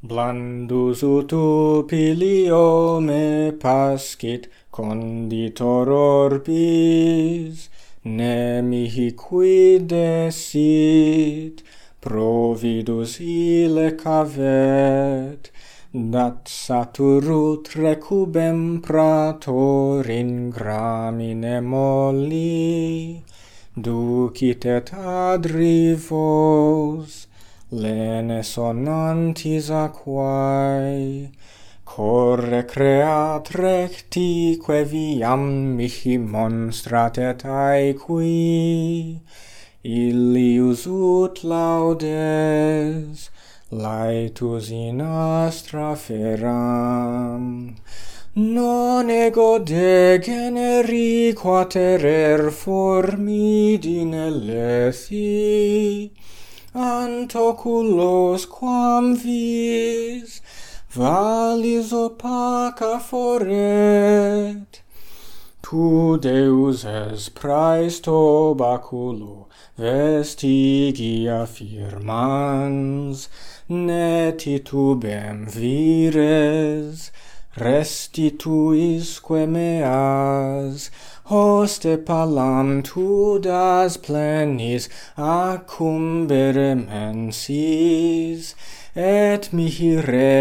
Blandus ut upilio me pascit conditor orbis, ne mihi quid desit, providus ille cavet, dat saturut recubem praetor in gramine molli, ducit et adrivos, lene sonantis aquae, cor recreat rectique viam mihi monstrat et aequi, illius ut laudes, laetus in astra feram. Non ego degeneri quaterer formidine lethi, ant oculos quam vis, valis opaca foret. Tu Deus es praesto baculo, vestigia firmans, ne titubem vires, restituisque meas, hoste palam tu das plenis accumbere mensis, et mihi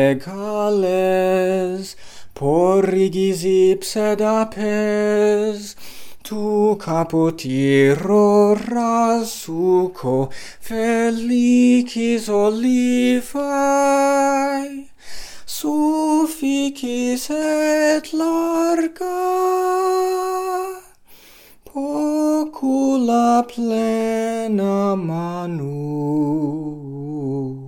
regales porrigis ipsed apes, tu caput irora succo felicis olivae, sufficis et larga, pocula plena manu.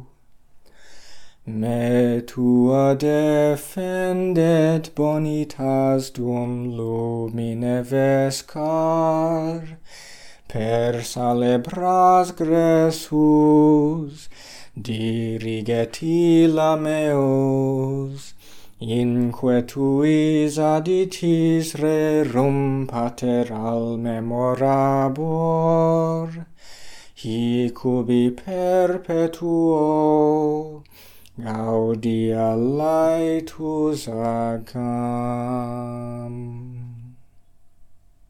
Me tua defendet bonitas dum lumine vescar, per salebras gressus diriget illa meos, inque tuis aditis rerum pater al memorabor, hic ubi perpetuo gaudia laetus agam.